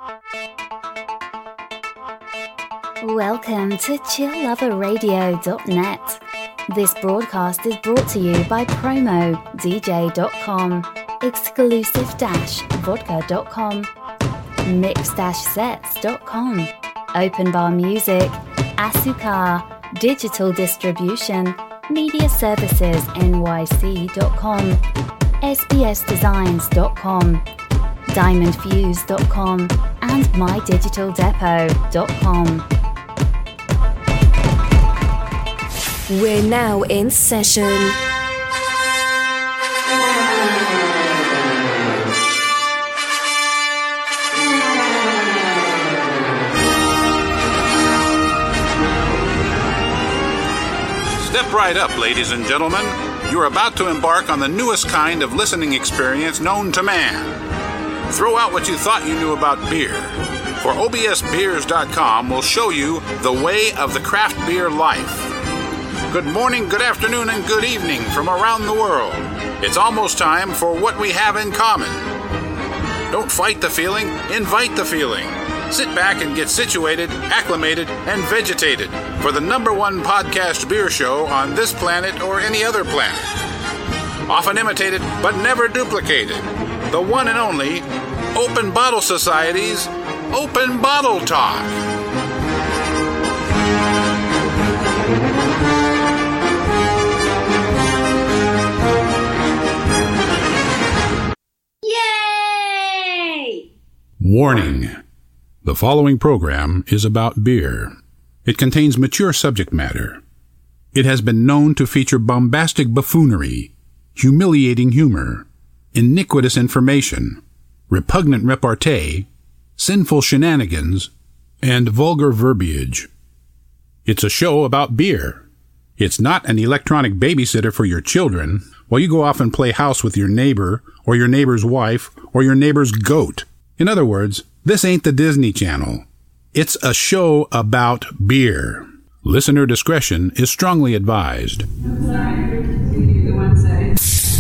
Welcome to chillloverradio.net. This broadcast is brought to you by PromoDJ.com, Exclusive-Vodka.com, Mix-Sets.com, Open Bar Music, Asuka, Digital Distribution, Media Services NYC.com, SBSDesigns.com, DiamondFuse.com, and MyDigitalDepot.com. We're now in session. Step right up, ladies and gentlemen. You're about to embark on the newest kind of listening experience known to man. Throw out what you thought you knew about beer. For OBSBeers.com will show you the way of the craft beer life. Good morning, good afternoon, and good evening from around the world. It's almost time for what we have in common. Don't fight the feeling, invite the feeling. Sit back and get situated, acclimated, and vegetated for the #1 podcast beer show on this planet or any other planet. Often imitated, but never duplicated. The one and only Open Bottle Society's Open Bottle Talk. Yay! Warning. The following program is about beer. It contains mature subject matter. It has been known to feature bombastic buffoonery, humiliating humor, iniquitous information, repugnant repartee, sinful shenanigans, and vulgar verbiage. It's a show about beer. It's not an electronic babysitter for your children while you go off and play house with your neighbor or your neighbor's wife or your neighbor's goat. In other words, this ain't the Disney Channel. It's a show about beer. Listener discretion is strongly advised. I'm sorry, the one side.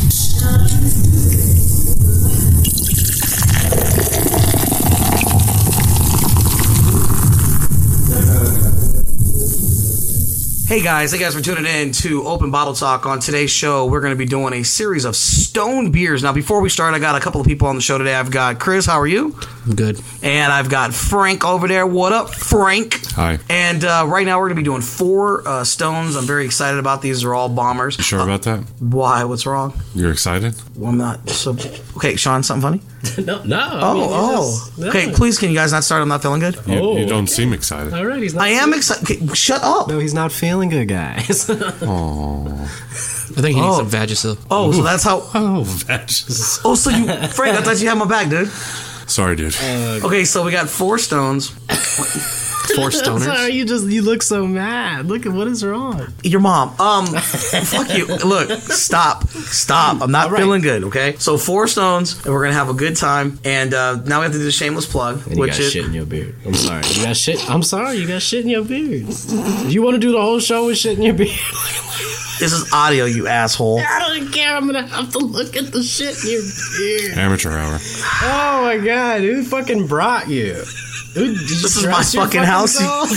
Hey guys, thank you guys for tuning in to Open Bottle Talk. On today's show, we're going to be doing a series of stone beers. Now, before we start, I got a couple of people on the show today. I've got Chris, how are you? I'm good. And I've got Frank over there. What up, Frank? Hi. And right now, we're going to be doing 4 stones. I'm very excited about these. They're all bombers. You sure about that? Why? What's wrong? You're excited? Well, I'm not. So, okay, Sean, something funny? No. No. Okay, please, can you guys not start? I'm not feeling good. You don't seem excited. All right, he's not. I am excited. Okay, shut up. No, he's not feeling good, guys. Oh. I think he needs some Vagisil. Oh, so that's how. Oh, Vagisil. Oh, so you, Frank? I thought you had my back, dude. Sorry, dude. Okay, so we got 4 stones. 4 stoners. Sorry, you look so mad. Look at what is wrong. Your mom. Fuck you. Look, stop. I'm not feeling good. Okay, so 4 stones, and we're gonna have a good time. And now we have to do the shameless plug, And you got shit in your beard. I'm sorry. You got shit. I'm sorry. You got shit in your beard. You want to do the whole show with shit in your beard? This is audio, you asshole. I don't care. I'm gonna have to look at the shit in your beard. Amateur hour. Oh my god! Who fucking brought you? This is my fucking house.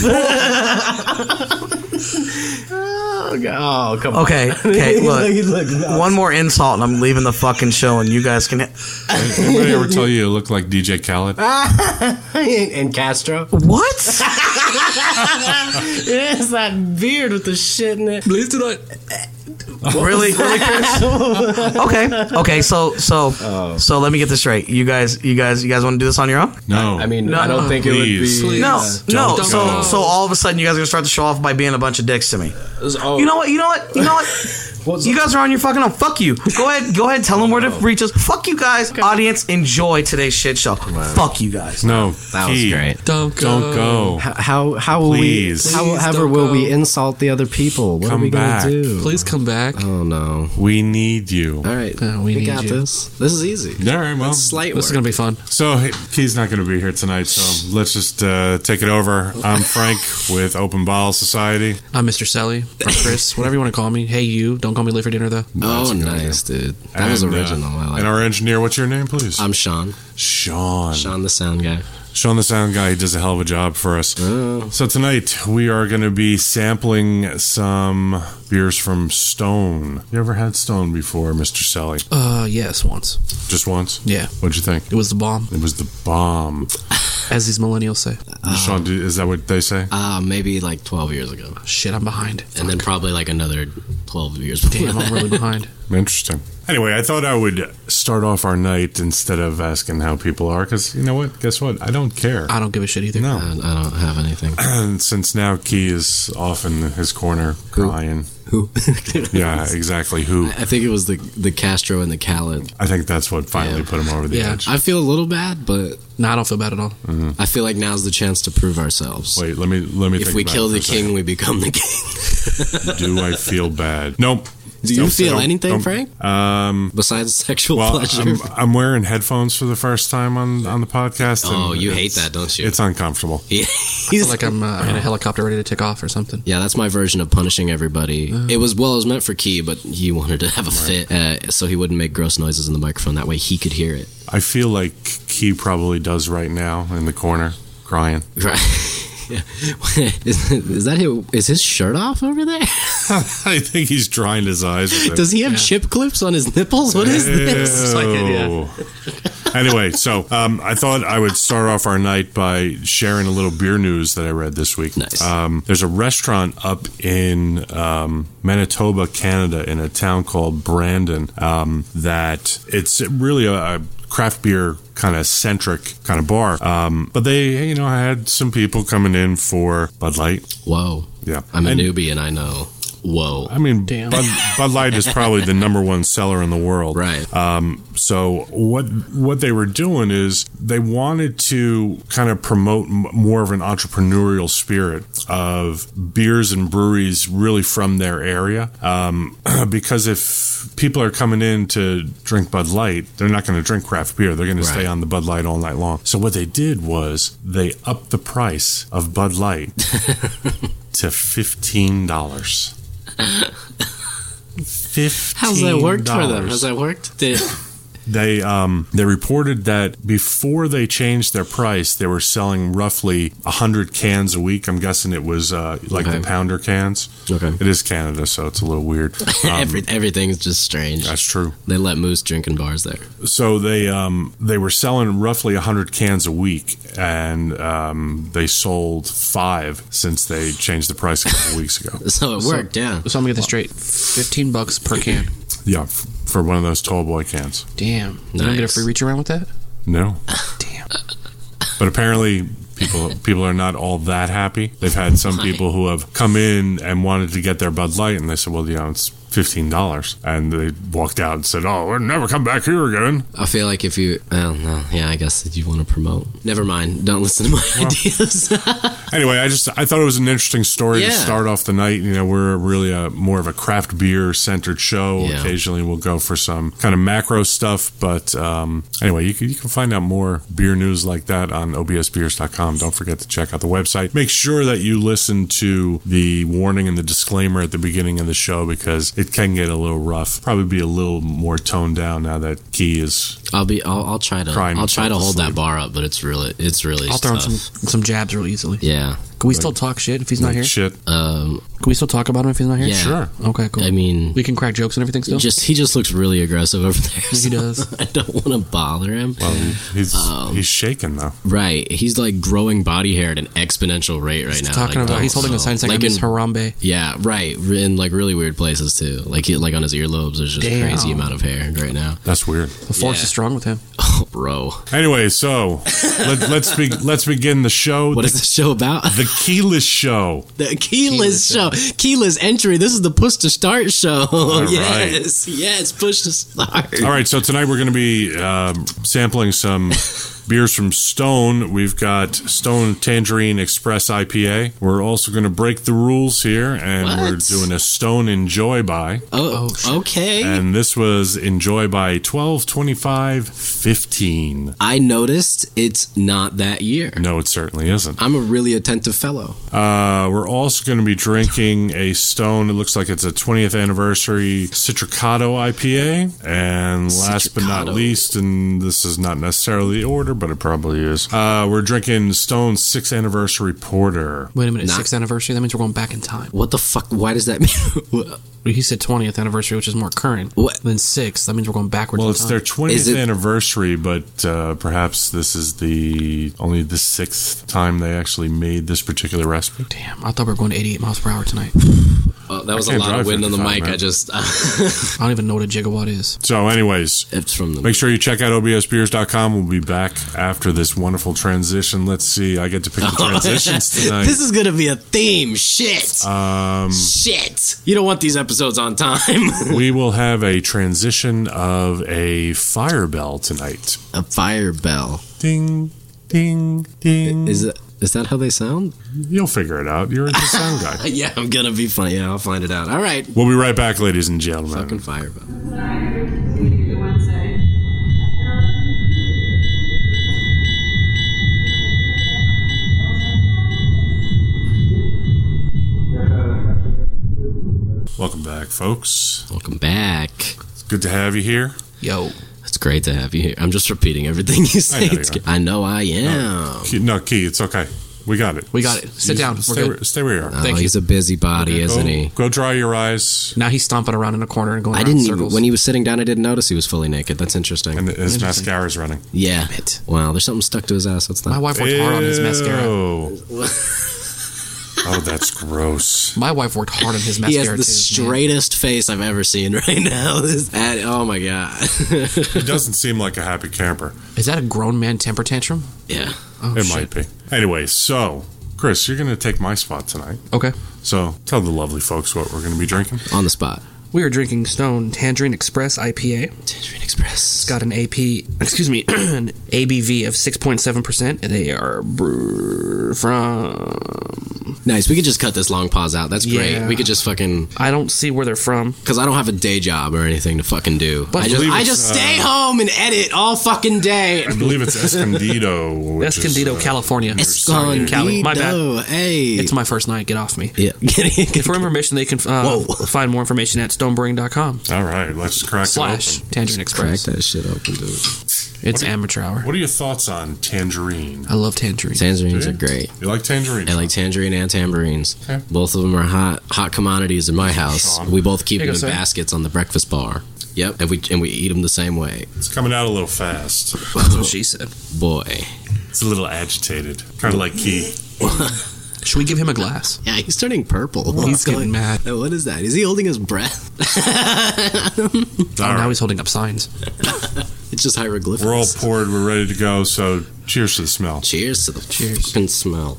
Oh, God. Oh, come on. Okay, look. One more insult and I'm leaving the fucking show and you guys can... Anybody ever tell you look like DJ Khaled? And Castro? What? It's that beard with the shit in it. Please do not. Really, Chris? Okay. So let me get this straight. You guys want to do this on your own? No. I mean, I don't think please. it would be. No. Don't go. So all of a sudden, you guys are gonna start the show off by being a bunch of dicks to me. Oh. You know what? You guys are on your fucking own. Fuck you. Go ahead. Tell them where to reach us. Fuck you guys. Audience, enjoy today's shit show. Fuck you guys. No. That was great. Don't go. How will Please. we? However, will we insult the other people? What Come are we back. gonna do? Please come back. Oh no. We need you. All right. We need got you. this. This is easy. All right, well. That's slight This is work. going to be fun. So he's not going to be here tonight, so let's just take it over. I'm Frank with Open Bottle Society. I'm Mr. Selly, or Chris, whatever you want to call me. Hey, you. Don't call me late for dinner, though. Oh, nice, dude. That was original. I like And it. our engineer, what's your name, please? I'm Sean. Sean. Sean, the sound guy. Sean the sound guy, he does a hell of a job for us. So tonight we are going to be sampling some beers from Stone. You ever had Stone before, Mr. Selly? Yes, once. Just once? Yeah. What'd you think? It was the bomb, It was the bomb. as these millennials say. Sean, is that what they say? Maybe like 12 years ago. Shit, I'm behind. And then probably like another 12 years before Damn, that. I'm really behind. Interesting. Anyway, I thought I would start off our night instead of asking how people are, because you know what? Guess what? I don't care. I don't give a shit either. No. I don't have anything. And since now Key is off in his corner crying. Who? Yeah, exactly. Who? I think it was the Castro and the Khaled. I think that's what finally put him over the Yeah. edge. I feel a little bad, but No, I don't feel bad at all. I feel like now's the chance to prove ourselves. Wait, let me If think we about kill it for the a second. king, we become the king. Do I feel bad? Nope. Do you feel anything, Frank? Besides sexual Well, pleasure? I'm wearing headphones for the first time on the podcast. Oh, and you hate it's- that, don't you? It's uncomfortable. Yeah. I feel like I'm in a helicopter ready to take off or something. Yeah, that's my version of punishing everybody. It was meant for Key, but he wanted to have a fit, so he wouldn't make gross noises in the microphone. That way he could hear it. I feel like Key probably does right now in the corner, crying. Right. Yeah. Is that him? Is his shirt off over there? I think he's drying his eyes with it. Does he have chip clips on his nipples? What is this? Ew. Anyway, so I thought I would start off our night by sharing a little beer news that I read this week. Nice. There's a restaurant up in Manitoba, Canada, in a town called Brandon, that it's really a craft beer kind of centric kind of bar. But they, had some people coming in for Bud Light. Whoa. Yeah. I'm a And- newbie and I know. Whoa. I mean, Damn. Bud Light is probably the number one seller in the world. Right. So what they were doing is they wanted to kind of promote more of an entrepreneurial spirit of beers and breweries really from their area. Because if people are coming in to drink Bud Light, they're not going to drink craft beer. They're going to stay on the Bud Light all night long. So what they did was they upped the price of Bud Light to $15. $15. How's that worked for them? Has that worked? They reported that before they changed their price, they were selling roughly 100 cans a week. I'm guessing it was like the pounder cans. Okay. It is Canada, so it's a little weird. Everything's just strange. That's true. They let Moose drink in bars there. So they were selling roughly 100 cans a week, and they sold 5 since they changed the price a couple weeks ago. So it worked, yeah. So I'm gonna get this straight: $15 per can. Yeah, for one of those tall boy cans. Damn. You don't get a Nice. free reach around with that? No. Damn. But apparently, people are not all that happy. They've had some people who have come in and wanted to get their Bud Light, and they said, well, it's $15. And they walked out and said, oh, we'll never come back here again. I feel like if you, no, yeah, I guess that you want to promote. Never mind. Don't listen to my ideas. Anyway, I thought it was an interesting story to Yeah. start off the night. We're really more of a craft beer centered show. Yeah. Occasionally we'll go for some kind of macro stuff. But anyway, you can find out more beer news like that on obsbeers.com. Don't forget to check out the website. Make sure that you listen to the warning and the disclaimer at the beginning of the show, because it can get a little rough. Probably be a little more toned down now that Key is. I'll try to Crying hold himself to that sleep. bar up, but it's really I'll throw in tough. some jabs real easily. Yeah. Can we still talk shit if he's not here? Shit. Can we still talk about him if he's not here? Yeah. Sure. Okay, cool. I mean, we can crack jokes and everything still? he just looks really aggressive over there. He does. I don't want to bother him. Well, he's shaking though. Right. He's like growing body hair at an exponential rate right now. Talking Like, about, he's holding a sign saying, like I miss in- Harambe. Yeah, right. In like really weird places too. Like on his earlobes, there's just Damn. crazy amount of hair right now. That's weird. The force Yeah. is strong with him. Oh, bro. Anyway, so let's begin the show. What is the show about? The Keyless Show. The Keyless show. Keyless entry. This is the push to start show. Yes. Yes, push to start. All right, so tonight we're going to be sampling some beers from Stone. We've got Stone Tangerine Express IPA. We're also going to break the rules here, and What? we're doing a Stone Enjoy By. Oh, okay. And this was Enjoy By 12/25/15. I noticed it's not that year. No, it certainly isn't. I'm a really attentive fellow. We're also going to be drinking a Stone. It looks like it's a 20th anniversary Citricato IPA. And last but not Citricato. least, and this is not necessarily the order, Porter, but it probably is. We're drinking Stone's 6th Anniversary Porter. Wait a minute, 6th anniversary? That means we're going back in time. What the fuck? Why does that mean? He said 20th anniversary, which is more current. What? Then 6th, that means we're going backwards Well, in it's time. their 20th anniversary, but perhaps this is only the 6th time they actually made this particular recipe. Damn, I thought we were going to 88 miles per hour tonight. That was a lot of wind on the mic. Man. I just... I don't even know what a gigawatt is. So anyways, it's from the... make sure you check out obsbeers.com. We'll be back after this wonderful transition. Let's see. I get to pick the transitions tonight. This is going to be a theme. Shit. Shit. You don't want these episodes on time. We will have a transition of a fire bell tonight. A fire bell. Ding, ding, ding. Is that how they sound? You'll figure it out. You're a sound guy. Yeah, I'm going to be funny. Yeah, I'll find it out. All right. We'll be right back, ladies and gentlemen. Fucking fire bell. The Wednesday. Welcome back, folks. Welcome back. It's good to have you here. Yo. It's great to have you here. I'm just repeating everything you say. I know I am. No, Key, it's okay. We got it. We got it. Sit down. Stay where you are. Oh, he's a busybody, isn't he? Go dry your eyes. Now he's stomping around in a corner and going I around didn't in even, circles. when he was sitting down, I didn't notice he was fully naked. That's interesting. And his mascara's running. Yeah. Wow, there's something stuck to his ass. What's that? My wife worked hard on his mascara. Oh, that's gross. My wife worked hard on his He mascara, has the straightest face I've ever seen right now. Oh, my God. He doesn't seem like a happy camper. Is that a grown man temper tantrum? Yeah. Oh, It shit. might be. Anyway, so, Chris, you're going to take my spot tonight. Okay. So, tell the lovely folks what we're going to be drinking. On the spot. We are drinking Stone Tangerine Express IPA. Tangerine Express. It's got an an ABV of 6.7%. They are brewed from... Nice. We could just cut this long pause out. That's great. Yeah. We could just fucking... I don't see where they're from. Because I don't have a day job or anything to fucking do. But I just stay home and edit all fucking day. I believe it's Escondido. Escondido, California. Escondido. Cali. My bad. Hey. It's my first night. Get off me. Yeah. For information, they can find more information at stonebrewing.com. All right, let's crack it open. Tangerine Express. Crack that shit open, dude. It's amateur hour. What are your thoughts on tangerine? I love tangerine. Tangerines are great. You like tangerine? I like tangerine and tambourines. Okay. Both of them are hot commodities in my house. Sean. We both keep Here them you in go, sir. baskets on the breakfast bar. Yep, and we eat them the same way. It's coming out a little fast. That's what she said. Boy. It's a little agitated. Kind of like Key. Should we give him a glass? Yeah, he's turning purple. He's getting mad. Oh, what is that? Is he holding his breath? Now he's holding up signs. It's just hieroglyphics. We're all poured. We're ready to go. So, cheers to the smell. Cheers to the fucking smell.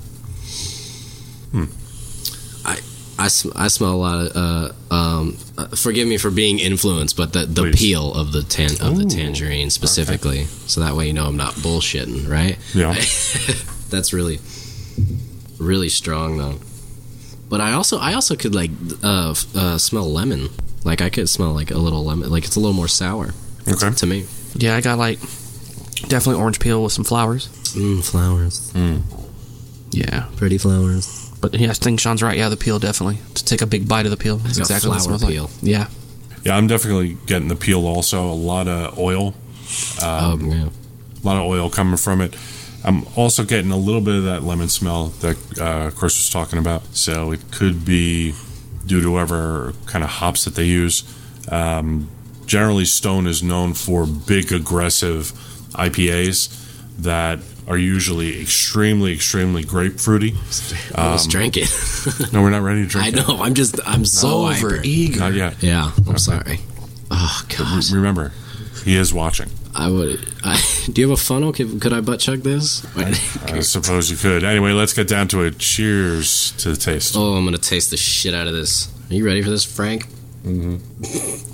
I smell a lot of. Forgive me for being influenced, but the Please. peel of the tangerine specifically, so that way you know I'm not bullshitting, right? Yeah. That's really, really strong though. But I also could like smell lemon. Like I could smell like a little lemon. Like it's a little more sour. Okay. To me. Yeah, I got like definitely orange peel with some flowers. Flowers. Yeah. Pretty flowers. But yeah, I think Sean's right. Yeah, the peel definitely. To take a big bite of the peel. That's got exactly what it flower smells peel. like. Yeah. Yeah, I'm definitely getting the peel also. A lot of oil. Yeah. A lot of oil coming from it. I'm also getting a little bit of that lemon smell that Chris was talking about. So it could be due to whatever kind of hops that they use. Generally, Stone is known for big, aggressive IPAs that are usually extremely, extremely grapefruity. I almost drank it. No, we're not ready to drink I it. know. I'm so Over hyper. eager. Not yet. Yeah. I'm sorry. Oh God. Remember, he is watching. I would. Do you have a funnel? Could I butt chug this? I suppose you could. Anyway, let's get down to it. Cheers to the taste. Oh, I'm gonna taste the shit out of this. Are you ready for this, Frank? Mm-hmm.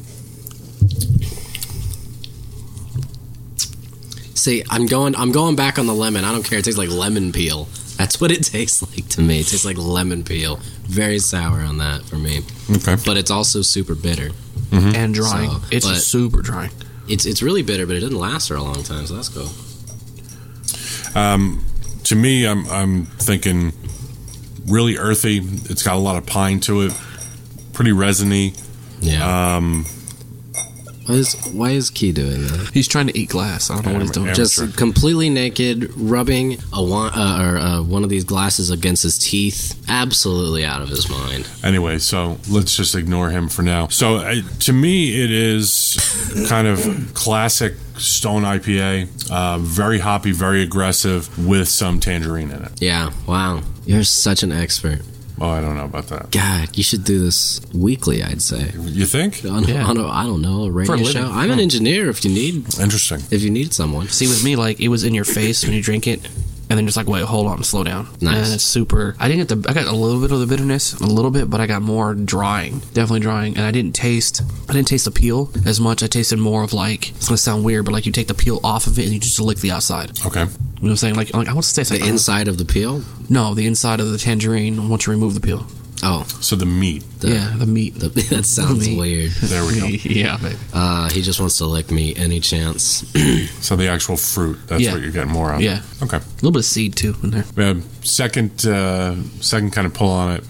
See, I'm going back on the lemon. I don't care. It tastes like lemon peel. That's what it tastes like to me. It tastes like lemon peel. Very sour on that for me. Okay. But it's also super bitter. And drying. So, It's but- super drying. It's really bitter, but it doesn't last for a long time. So that's cool. To me, I'm thinking really earthy. It's got a lot of pine to it. Pretty resiny. Yeah. Why is Key doing that? He's trying to eat glass. I don't know what he's doing. Just completely naked, rubbing one of these glasses against his teeth. Absolutely out of his mind. Anyway, so let's just ignore him for now. So to me, it is kind of classic Stone IPA. Very hoppy, very aggressive, with some tangerine in it. Yeah, wow. You're such an expert. Oh, I don't know about that. God, you should do this weekly, I'd say. You think? On I don't know, a radio show. I'm an engineer if you need. Interesting. If you need someone. See, with me, like, it was in your face when you drink it, and then just like, wait, hold on, slow down. Nice. And it's super. I got a little bit of the bitterness, a little bit, but I got more drying, definitely drying. And I didn't taste the peel as much. I tasted more of like, it's gonna sound weird, but like you take the peel off of it and you just lick the outside. Okay. You know what I'm saying? Like I want to taste the inside of the peel. No, the inside of the tangerine once you remove the peel. Oh, so the meat. The meat. That sounds weird. There we go. Yeah, baby. He just wants to lick me any chance. So the actual fruit, that's what you're getting more of. Yeah. Okay. A little bit of seed too in there. Second kind of pull on it.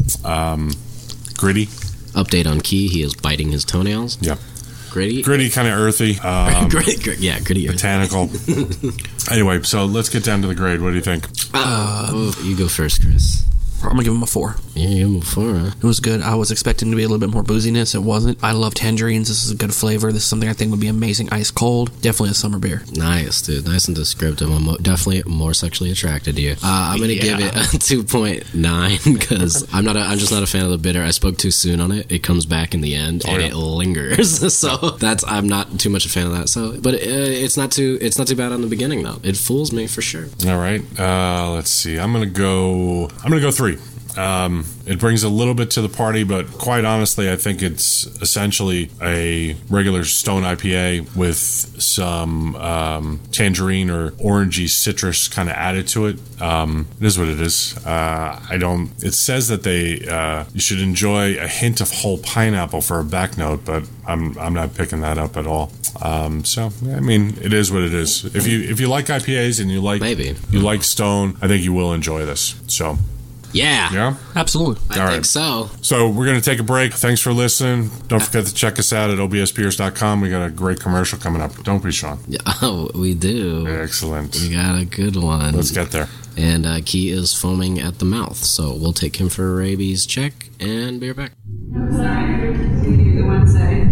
Gritty. Update on Key. He is biting his toenails. Yeah. Gritty, kind of earthy. Gritty. Botanical. Anyway, so let's get down to the grade. What do you think? You go first, Chris. I'm gonna give him a 4. Yeah, you give him a 4, huh? It was good. I was expecting to be a little bit more booziness. It wasn't. I love tangerines. This is a good flavor. This is something I think would be amazing ice cold. Definitely a summer beer. Nice, dude. Nice and descriptive. I'm definitely more sexually attracted to you. I'm gonna give it a 2.9 because I'm just not a fan of the bitter. I spoke too soon on it. It comes back in the end and it lingers. So I'm not too much a fan of that. So, but it's not too bad on the beginning though. It fools me for sure. All right. Let's see. I'm gonna go 3. It brings a little bit to the party, but quite honestly, I think it's essentially a regular Stone IPA with some tangerine or orangey citrus kind of added to it. It is what it is. It says that you should enjoy a hint of whole pineapple for a back note, but I'm not picking that up at all. So I mean, it is what it is. If you like IPAs and you like Stone, I think you will enjoy this. So. Yeah, absolutely. I think so. So we're going to take a break. Thanks for listening. Don't forget to check us out at obsbeers.com. We got a great commercial coming up. Don't we, Sean? Oh, we do. Excellent. We got a good one. Let's get there. And Key is foaming at the mouth, so we'll take him for a rabies check and be right back. I'm sorry. You the one say.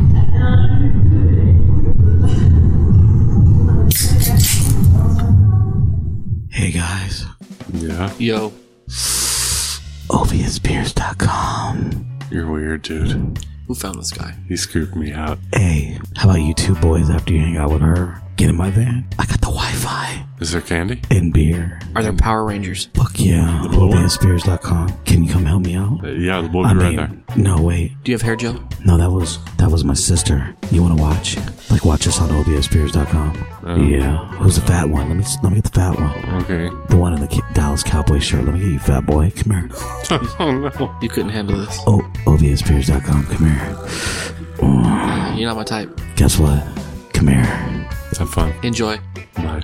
Hey guys. Yeah. Yo. obsbeers.com. You're weird, dude. Who found this guy? He scooped me out. Hey, how about you two boys after you hang out with her? Get in my van. I got the Wi-Fi. Is there candy? And beer. Are there Power Rangers? Fuck yeah. obsbeers.com. Can you come help me out? Yeah, we'll be right there. No, wait. Do you have hair gel? No, that was my sister. You want to watch? Like, watch us on obsbeers.com. Yeah. Who's the fat one? Let me get the fat one. Okay. The one in the Dallas Cowboy shirt. Let me get you, fat boy. Come here. Oh, no. You couldn't handle this. Oh, obsbeers.com. Come here. You're not my type. Guess what? Come here. Have fun. Enjoy. Bye.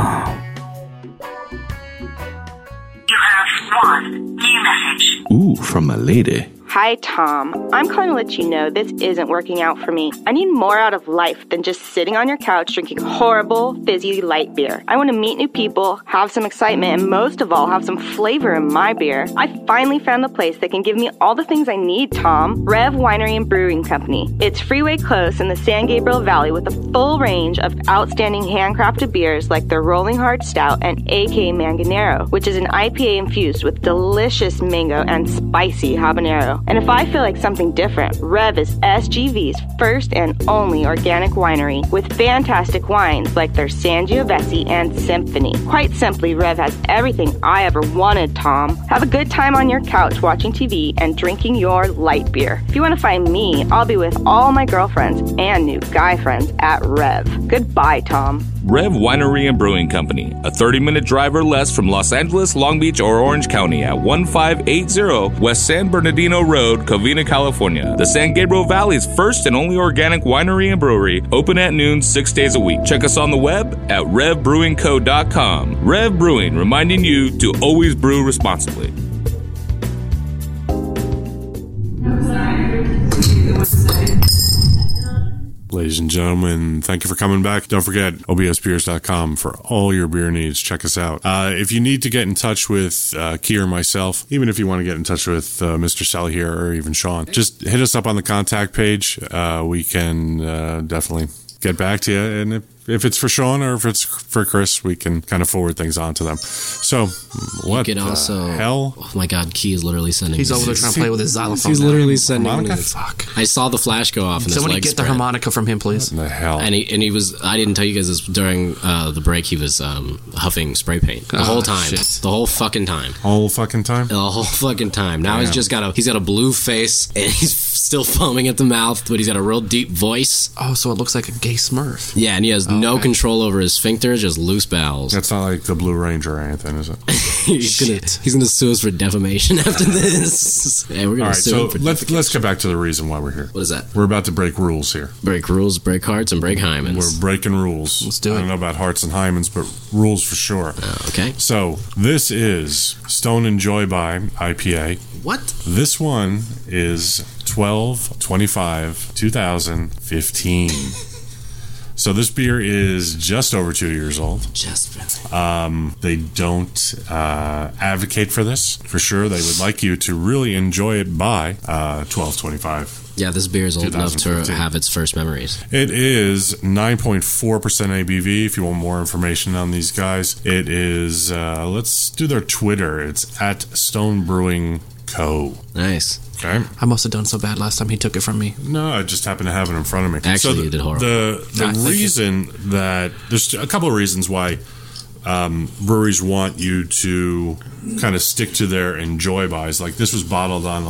You have one new message. Ooh, from a lady. Hi, Tom. I'm calling to let you know this isn't working out for me. I need more out of life than just sitting on your couch drinking horrible, fizzy light beer. I want to meet new people, have some excitement, and most of all, have some flavor in my beer. I finally found the place that can give me all the things I need, Tom. Rev Winery and Brewing Company. It's freeway close in the San Gabriel Valley with a full range of outstanding handcrafted beers like their Rolling Hard Stout and AK Manganero, which is an IPA infused with delicious mango and spicy habanero. And if I feel like something different, Rev is SGV's first and only organic winery with fantastic wines like their Sangiovese and Symphony. Quite simply, Rev has everything I ever wanted, Tom. Have a good time on your couch watching TV and drinking your light beer. If you want to find me, I'll be with all my girlfriends and new guy friends at Rev. Goodbye, Tom. Rev Winery and Brewing Company, a 30-minute drive or less from Los Angeles, Long Beach, or Orange County at 1580 West San Bernardino Road, Covina, California. The San Gabriel Valley's first and only organic winery and brewery, open at noon 6 days a week. Check us on the web at revbrewingco.com. Rev Brewing, reminding you to always brew responsibly. I'm sorry. You the one say. Ladies and gentlemen, thank you for coming back. Don't forget, obsbeers.com for all your beer needs. Check us out. If you need to get in touch with Key or myself, even if you want to get in touch with Mr. Sally here or even Sean, just hit us up on the contact page. We can definitely get back to you. And if it's for Sean or if it's for Chris, we can kind of forward things on to them. So, what you can also, hell? Oh my God, Key is literally sending. He's over there trying to play with his xylophone. He's literally sending. Harmonica? Fuck! I saw the flash go off. And somebody his legs get the spread. harmonica from him, please. What the hell? And he was. I didn't tell you guys this during the break. He was huffing spray paint the whole time. Shit. The whole fucking time. Whole fucking time. The whole fucking time. Now he's just got a blue face and he's still foaming at the mouth, but he's got a real deep voice. Oh, so it looks like a gay Smurf. Yeah, and he has no control over his sphincter, just loose bowels. That's not like the Blue Ranger or anything, is it? He's gonna sue us for defamation after this. Yeah, we're gonna sue him for let's get back to the reason why we're here. What is that? We're about to break rules here. Break rules, break hearts, and break hymens. We're breaking rules. Let's do it. I don't know about hearts and hymens, but rules for sure. Okay. So this is Stone and Joy by IPA. What? This one is 12/25/2015. So this beer is just over 2 years old. They don't advocate for this, for sure. They would like you to really enjoy it by 12/25. Yeah, this beer is old enough to have its first memories. It is 9.4% ABV. If you want more information on these guys, it is, let's do their Twitter. It's at Stone Brewing Co. Nice. Okay. I must have done so bad last time he took it from me. No, I just happened to have it in front of me. Actually, you did horrible. The reason that there's a couple of reasons why breweries want you to kind of stick to their enjoy buys. Like this was bottled on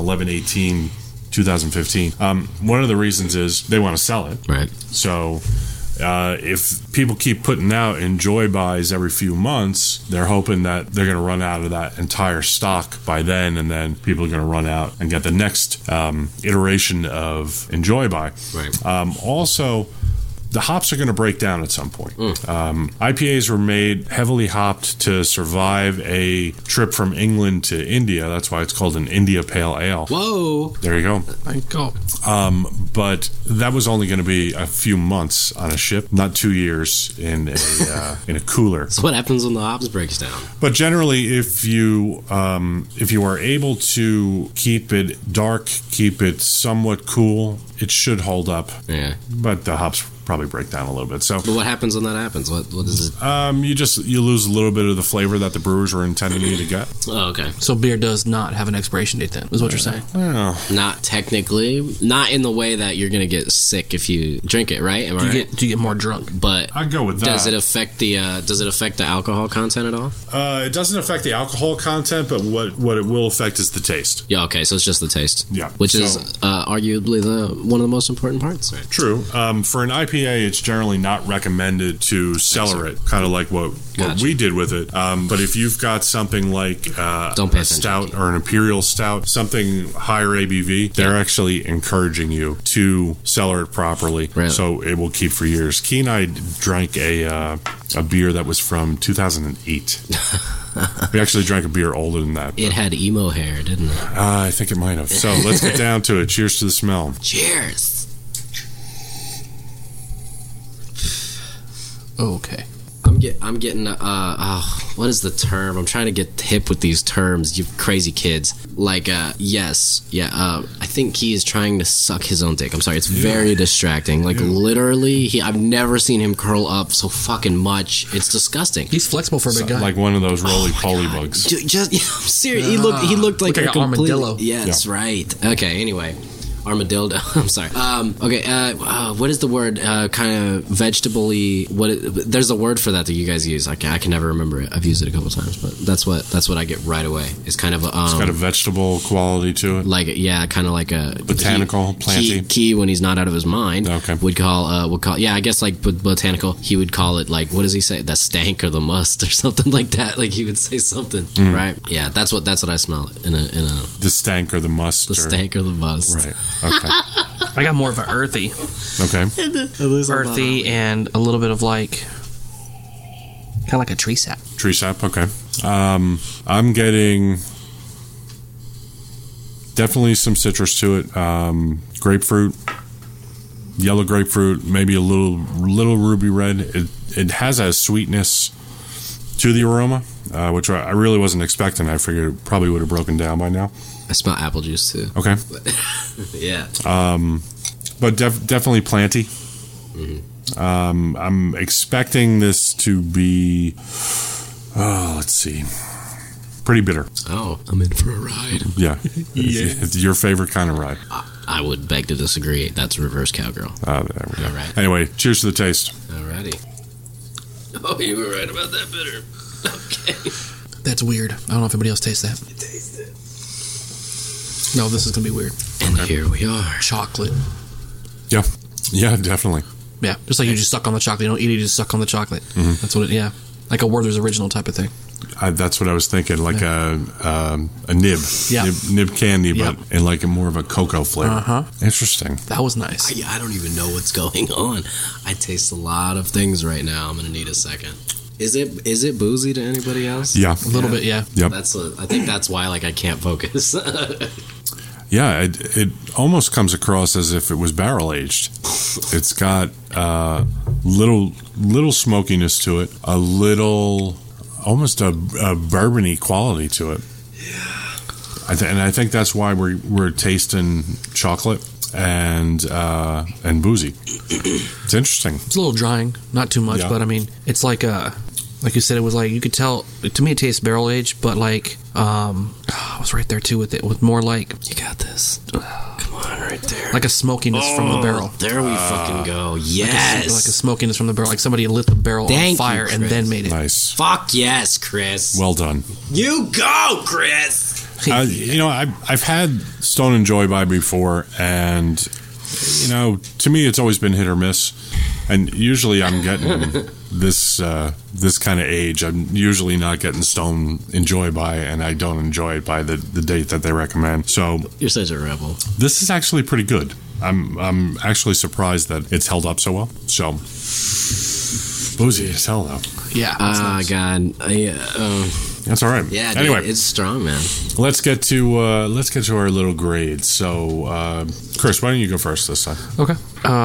11/18/2015. One of the reasons is they want to sell it. Right. So if people keep putting out enjoy buys every few months, they're hoping that they're going to run out of that entire stock by then, and then people are going to run out and get the next iteration of enjoy buy. Right. Also, the hops are going to break down at some point. IPAs were made heavily hopped to survive a trip from England to India. That's why it's called an India Pale Ale. Whoa. There you go. Thank God. But that was only going to be a few months on a ship, not 2 years in a in a cooler. That's what happens when the hops breaks down. But generally, if you are able to keep it dark, keep it somewhat cool, it should hold up. Yeah. But the hops probably break down a little bit. So, but what happens when that happens? What is it? You lose a little bit of the flavor that the brewers were intending you to get. Oh, okay. So beer does not have an expiration date then, is what you're saying? Well, not technically. Not in the way that you're going to get sick if you drink it, right? Am I right? Do you get more drunk? But I'd go with that. Does it affect the alcohol content at all? It doesn't affect the alcohol content, but what it will affect is the taste. Yeah, okay, so it's just the taste. Yeah. Which is arguably one of the most important parts. Right? True. For an IPA, it's generally not recommended to cellar it, kind of like what we did with it. But if you've got something like a stout or an imperial stout, something higher ABV, they're actually encouraging you to cellar it properly, so it will keep for years. Key and I drank a beer that was from 2008. We actually drank a beer older than that. It had emo hair, didn't it? I think it might have. So let's get down to it. Cheers to the smell. Cheers. Okay. I'm getting what is the term? I'm trying to get hip with these terms, you crazy kids. Like I think he is trying to suck his own dick. I'm sorry, it's very distracting. Like literally, I've never seen him curl up so fucking much. It's disgusting. He's flexible for a big guy. Like one of those roly-poly bugs. I'm serious. He looked like an armadillo. Yes, right. Okay. Anyway. Armadillo. I'm sorry. What is the word? Kind of vegetable-y. There's a word for that you guys use. I can never remember it. I've used it a couple times, but that's what I get right away. It's kind of it's got a vegetable quality to it. Like kind of like a botanical, planty. Key when he's not out of his mind. Okay. Would call. I guess like botanical. He would call it like, what does he say? The stank or the must or something like that. Like he would say something, right? Yeah, that's what I smell in a. The stank or the must. The stank or the must. Right. Okay. I got more of an earthy. Okay. Earthy and a little bit of like, kind of like a tree sap. Tree sap. Okay. I'm getting definitely some citrus to it. Grapefruit. yellow grapefruit, maybe a little ruby red. It has a sweetness to the aroma, which I really wasn't expecting. I figured it probably would have broken down by now. I smell apple juice too. Okay. Yeah. But definitely planty. I'm expecting this to be, let's see, pretty bitter. Oh, I'm in for a ride. Yeah. It's your favorite kind of ride. I would beg to disagree. That's reverse cowgirl. There we go. All right. Anyway, cheers to the taste. Alrighty. Oh, you were right about that bitter. Okay. That's weird. I don't know if anybody else tastes that. I taste it. No, this is going to be weird. And here we are. Chocolate. Yeah. Yeah, definitely. Yeah, just like you just suck on the chocolate. You don't eat it, you just suck on the chocolate. That's what it, yeah. Like a Werther's Original type of thing. That's what I was thinking, like a nib. Yeah. Nib candy, but in like a more of a cocoa flavor. Interesting. That was nice. I don't even know what's going on. I taste a lot of things right now. I'm going to need a second. Is it boozy to anybody else? Yeah. A little bit, yeah. Yep. I think that's why I can't focus. Yeah, it almost comes across as if it was barrel aged. It's got little smokiness to it, a little, almost a bourbony quality to it. Yeah, and I think that's why we're tasting chocolate and boozy. It's interesting. It's a little drying, not too much, but I mean, it's like you said, it was like, you could tell, to me it tastes barrel aged, but like, I was right there too with it, with more like, you got this. Come on, right there. Like a smokiness from the barrel. There we fucking go. Yes. Like a smokiness from the barrel, like somebody lit the barrel on fire and then made it. Nice. Fuck yes, Chris. Well done. You go, Chris. I've had Stone and Joy by before, and to me it's always been hit or miss. And usually I'm getting this kind of age. I'm usually not getting Stone Enjoy by, and I don't enjoy it by the date that they recommend. So you're such a rebel. This is actually pretty good. I'm actually surprised that it's held up so well. So boozy as hell though. Yeah. Nice. God. That's all right. Yeah. Anyway, dude, it's strong, man. Let's get to our little grades. So, Chris, why don't you go first this time? Okay.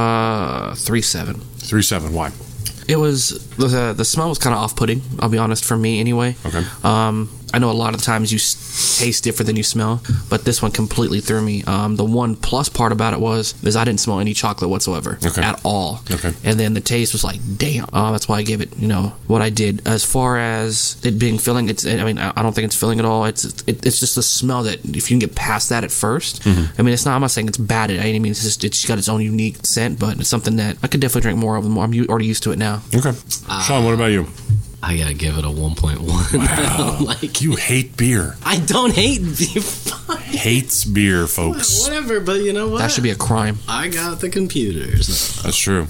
3.7. 3.7. Why? It was the smell was kind of off-putting. I'll be honest, for me anyway. Okay. I know a lot of times you taste different than you smell, but this one completely threw me. The one plus part about it is I didn't smell any chocolate whatsoever at all. Okay. And then the taste was like, damn. That's why I gave it, what I did. As far as it being filling, I don't think it's filling at all. It's just the smell that if you can get past that at first, I mean, I'm not saying it's bad at any means. It's got its own unique scent, but it's something that I could definitely drink more of. I'm already used to it now. Okay. Sean, what about you? I gotta give it a 1.1. Wow. Like, you hate beer. I don't hate beer. Hates beer, folks. Whatever, but you know what? That should be a crime. I got the computers. That's true.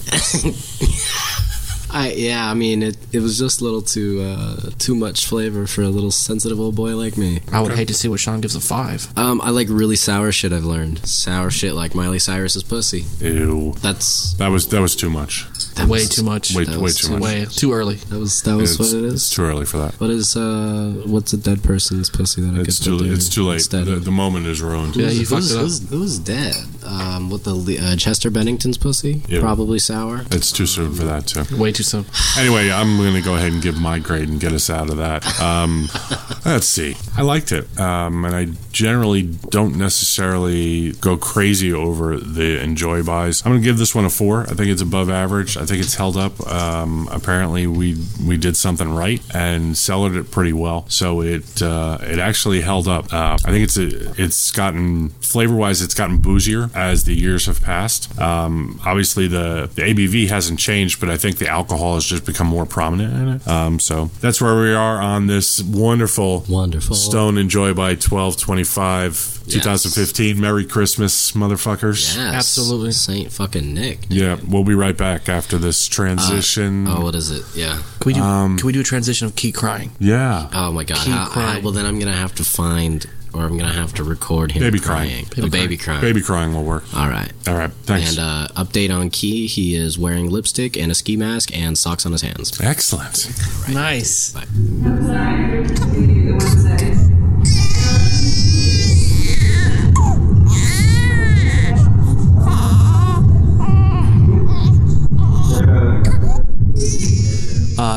I mean, it was just a little too much flavor for a little sensitive old boy like me. I would hate to see what Sean gives a 5. I like really sour shit. I've learned sour shit like Miley Cyrus's pussy. Ew. That was too much. Way too much. Way too much. Way too early. That was what it is. It's too early for that. What's a dead person's pussy that I it's too late. The moment is ruined. Yeah, you fucked it up. Who's dead? With the Chester Bennington's pussy? Yeah. Probably sour. It's too soon for that too. Way too soon. Anyway, I'm going to go ahead and give my grade and get us out of that. Let's see. I liked it, and I generally don't necessarily go crazy over the Enjoy buys. I'm going to give this one a 4. I think it's above average. I think it's held up. Apparently, we did something right and cellared it pretty well, so it actually held up. I think it's gotten flavor-wise, it's gotten boozier as the years have passed. Obviously, the ABV hasn't changed, but I think the alcohol has just become more prominent in it. So that's where we are on this wonderful Stone Enjoy by 12/25 2015. Merry Christmas, motherfuckers. Yes. Absolutely. Saint fucking Nick. Yeah, we'll be right back after this transition. What is it? Yeah. Can we do a transition of Key crying? Yeah. Oh my god. Key crying. Well, then I'm gonna have to find, or I'm gonna have to record him Baby crying. Baby crying. Baby crying will work. All right. Thanks. And update on Key. He is wearing lipstick and a ski mask and socks on his hands. Excellent. Right. Nice. Bye. I'm sorry. The one size.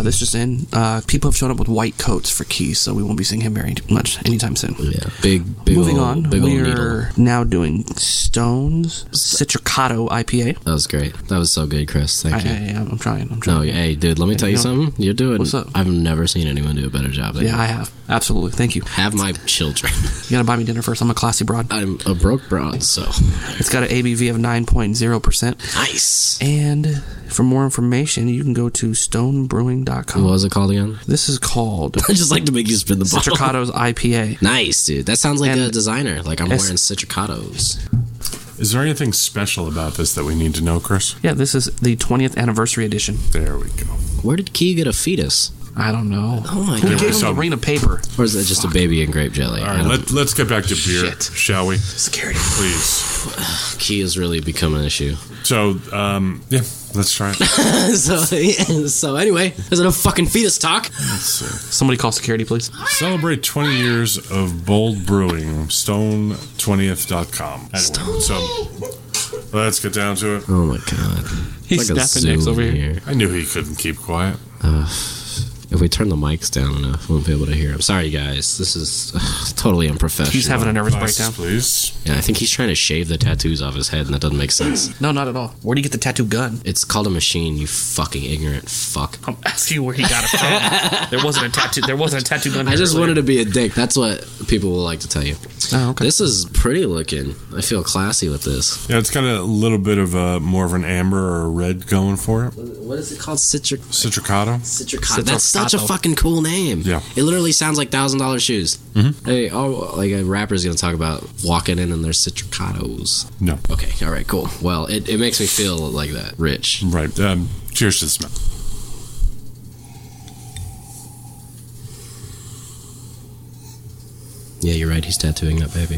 This just in. People have shown up with white coats for Keys, so we won't be seeing him very much anytime soon. Yeah, big. Moving old, on, big we're now doing Stone's Citricato IPA. That was great. That was so good, Chris. Thank you. I'm trying. No, hey, dude, let me tell you something. You're doing. What's up? I've never seen anyone do a better job than you. Yeah, I have. Absolutely. Thank you. Have my children. You gotta buy me dinner first. I'm a classy broad. I'm a broke broad, so. It's got an ABV of 9.0%. Nice. And for more information, you can go to stonebrewing.com. What was it called again? This is called... I just like to make you spin the bottle. Citricato's IPA. Nice, dude. That sounds like a designer. Like I'm wearing Citricatos. Is there anything special about this that we need to know, Chris? Yeah, this is the 20th anniversary edition. There we go. Where did Key get a fetus? I don't know. Oh my Who god. gave him a ring of paper? Or is it just a baby and grape jelly? All right, let's get back to beer, Shit. shall we? Security. Please. Key has really become an issue. So, yeah, let's try it. so anyway, there's enough fucking fetus talk. Let's see. Somebody call security, please. Celebrate 20 years of bold brewing. Stone20th.com. Anyway, so let's get down to it. Oh my god. He's like snapping necks over here. I knew he couldn't keep quiet. If we turn the mics down enough, we won't be able to hear him. Sorry, guys. This is totally unprofessional. He's having a nervous Glasses, breakdown. please. Yeah, I think he's trying to shave the tattoos off his head, and that doesn't make sense. No, not at all. Where do you get the tattoo gun? It's called a machine, you fucking ignorant fuck. I'm asking you where he got it from. There wasn't a tattoo gun. I just wanted to be a dick. That's what people will like to tell you. Oh, okay. This is pretty looking. I feel classy with this. Yeah, it's got a little bit of more of an amber or a red going for it. What is it called? Citricato. Citricato. That's such a fucking cool name. Yeah. It literally sounds like $1,000 shoes. Mm-hmm. Hey, like a rapper's gonna talk about walking in their Citricatos. No. Okay, all right, cool. Well, it makes me feel like that. Rich. Right. Cheers to the smell. Yeah, you're right. He's tattooing that baby.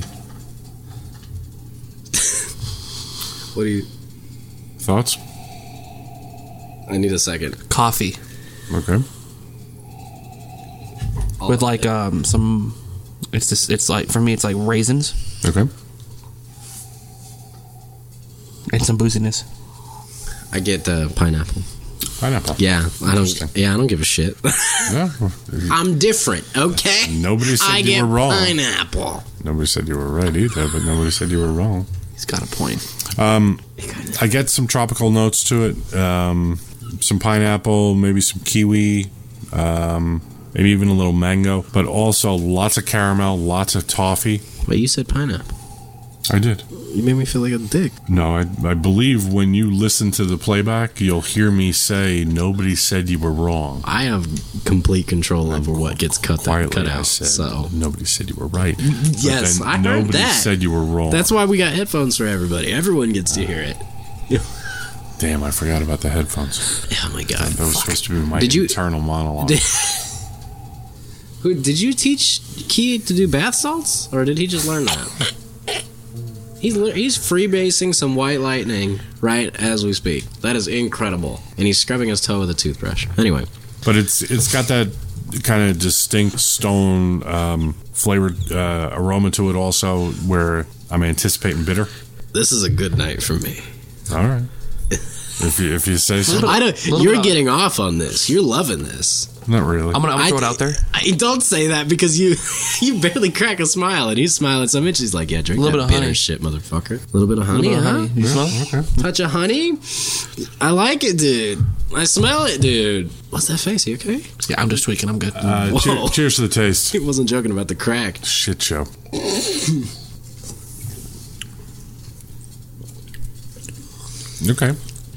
What do you... Thoughts? I need a second. Coffee. Okay. With like some... It's like, for me, it's like raisins. Okay. And some booziness. I get the pineapple. Pineapple. Yeah, I don't give a shit. Yeah. I'm different, okay? Nobody said you were wrong. Pineapple. Nobody said you were right either, but nobody said you were wrong. He's got a point. I get some tropical notes to it. Some pineapple, maybe some kiwi, maybe even a little mango, but also lots of caramel, lots of toffee. Wait, you said pineapple. I did. You made me feel like a dick. No, I believe when you listen to the playback, you'll hear me say, nobody said you were wrong. I have complete control over what gets cut out. I said, so nobody said you were right. Yes, I heard nobody that. said you were wrong. That's why we got headphones for everybody. Everyone gets to hear it. Damn, I forgot about the headphones. Oh my god. That was supposed to be my internal monologue. Did you teach Key to do bath salts? Or did he just learn that? He's freebasing some white lightning right as we speak. That is incredible. And he's scrubbing his toe with a toothbrush. Anyway. But it's got that kind of distinct stone flavored aroma to it also, where I'm anticipating bitter. This is a good night for me. All right. If you say so. You're getting off on this. You're loving this. Not really. I'm gonna throw it out there. Don't say that because you barely crack a smile and he's smiling so much. He's like, yeah, drink that bitter shit, motherfucker. A little bit of honey, huh? You smell? Okay. Touch of honey? I like it, dude. I smell it, dude. What's that face? You okay? Yeah, I'm just tweaking. I'm good. Cheers to the taste. He wasn't joking about the crack. Shit show. Okay.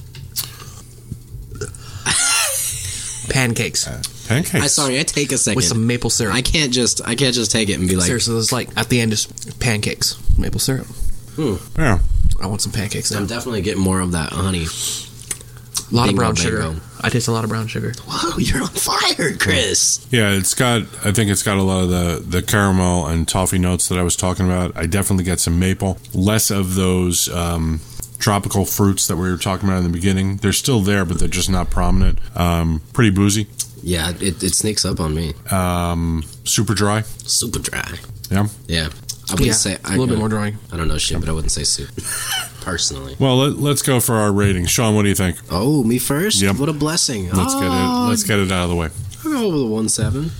Pancakes. Pancakes. I take a second. With some maple syrup. I can't just take it and be like... Seriously, it's like, at the end, just pancakes. Maple syrup. Yeah. I want some pancakes now. I'm definitely getting more of that honey. A lot of brown sugar. I taste a lot of brown sugar. Whoa, you're on fire, Chris. Yeah, I think it's got a lot of the caramel and toffee notes that I was talking about. I definitely get some maple. Less of those tropical fruits that we were talking about in the beginning. They're still there, but they're just not prominent. Pretty boozy. Yeah, it sneaks up on me. Super dry. Super dry. Yeah. Yeah. I wouldn't say... a little bit more dry. I don't know shit, but I wouldn't say soup. personally. Well, let's go for our rating. Sean, what do you think? Oh, me first? Yep. What a blessing. Let's get it out of the way. I'll go over the 1.7.